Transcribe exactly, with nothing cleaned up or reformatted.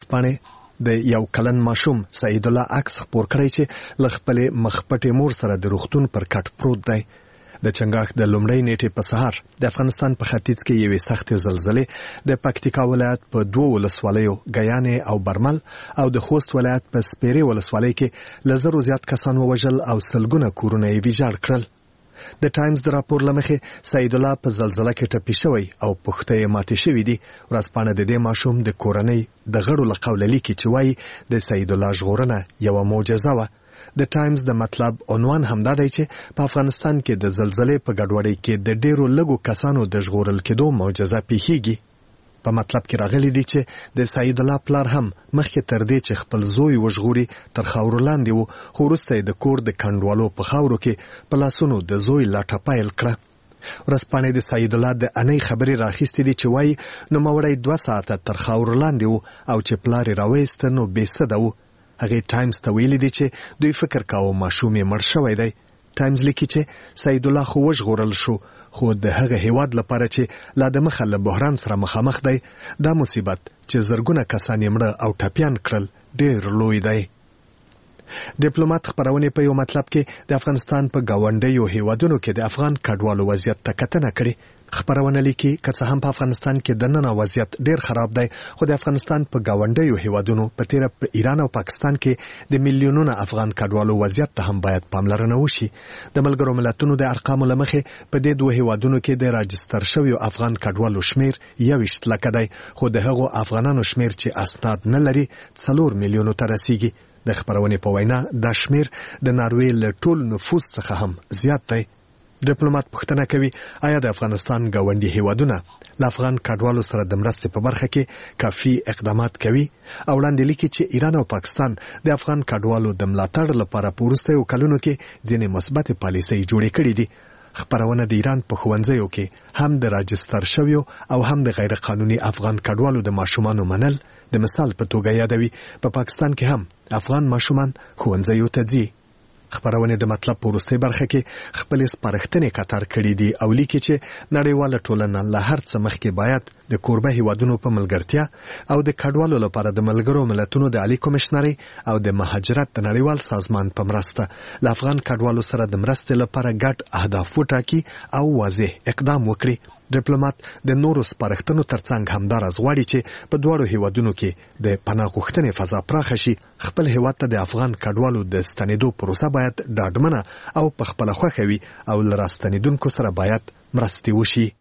ورځپاڼې د یو کلن ماشوم سعید الله عکس خپور کړی چې له خپلې مخپټې مور سره د روغتون پر کټ پروت دی. د چنګاښ د لومړۍ نیټې په سهار د افغانستان په ختیځ کې یوې سختې زلزلې د پکتیکا ولایت په دوه ولسوالیو ګیانې او برمل او د خوست ولایت په سپیرې ولسوالۍ کې له زرو زیات کسان ووژل او سلګونه کورونه یې ویجاړ کړل. د ټایمز د راپور له مخې سعید الله په زلزله کې ټپي شوی او پښتۍ یې ماتې شوي دي. ورځپاڼه د دې ماشوم د کورنۍ د غړو له قوله لیکي چې وایي د سعید الله ژغورنه یوه معجزه وه. د ټایمز د مطلب عنوان همدا دی چې په افغانستان کې د زلزلې په ګډوډۍ کې د ډیرو لږو کسانو د ژغورل کېدو معجزه پیښیږي. په مطلب کې راغلی دی چې د سعید الله پلار هم مخکې تر دې چې خپل زوی وژغوري تر خاورو لاندې و، خو وروسته یې د کور د کنډوالو په خاورو کې په لاسونو د زوی لاټه پیل کړه. ورځپاڼې د سعید الله د انۍ خبرې راخیستې دي چې وایي نوموړی دوه ساعته تر خاورو لاندې و او چې پلار یې راویسته نو بېسده و. هغې ټایمز ته ویلي دي چې دوی فکر کاوه ماشوم یې مړ شوی دی. ټایمز لیکي چې سعید الله خو وژغورل شو، خو د هغه هیواد لپاره چې لا د مخه له بحران سره مخامخ دی، دا مصیبت چې زرګونه کسان یې مړه او ټپیان کړل ډېر لوی دی. ډیپلوماټ خبرونه په یو مطلب کې د افغانستان په گاونډیو هیوادونو کې د افغان کډوالو وضعیت ته کتنه کړې. خبرونه لیکي که څه هم په افغانستان کې د نن وضعیت ډیر خراب دی، خو د افغانستان په گاونډیو هیوادونو په تیر په ایران او پاکستان کې د میلیونونو افغان کډوالو وضعیت ته هم باید پاملرنه وشي. د ملګرو ملتونو د ارقامو له مخې په دې دوه هیوادونو کې د راجستر شویو افغان کډوالو شمیر یوویشت لکه دی، خو د هغو افغانانو شمیر چې اسناد نه لري څلور میلیونو ته رسیږي. د خبرونې په وینا دا شمیر د ناروې له ټول نفوس څخه هم زیات دی. ډیپلوماټ پوښتنه کوي آیا د افغانستان ګاونډي هیوادونه له افغان کډوالو سره د مرستې په برخه کې کافي اقدامات کوي؟ او وړاندې لیکي چې ایران او پاکستان د افغان کډوالو د ملاتړ لپاره په وروستیو کلونو کې ځینې مثبت پالیسۍ جوړې کړې دي. خبرونه د ایران په ښوونځیو کې هم د راجستر شویو او هم د غیر قانوني افغان کډوالو د ماشومانو منل د مثال په توګه یادوي. په پا پاکستان کې هم افغان ماشومان ښوونځیو ته ځي. خبرونه د مطلب په وروستۍ برخه کې خپل سپارښتنې کتار کړي دي او لیکي چې نړیواله ټولنه له هر څه مخکې باید د کوربه هیوادونو په ملګرتیا او د کډوالو لپاره د ملګرو ملتونو د عالی کمشنرۍ او د مهاجرت د نړیوال سازمان په مرسته له افغان کډوالو سره د مرستې لپاره ګډ اهداف وټاکي او واضح اقدام وکړي. ډیپلوماټ د نورو سپارښتنو ترڅنګ همداراز غواړي چې په دواړو هیوادونو کې د پناه غوښتنې فضا پراخه شي. خپل هیواد ته د افغان کډوالو د ستنېدو پروسه باید ډاډمنه او په خپله خوښه وي او له راستنېدونکو سره باید مرستې وشي.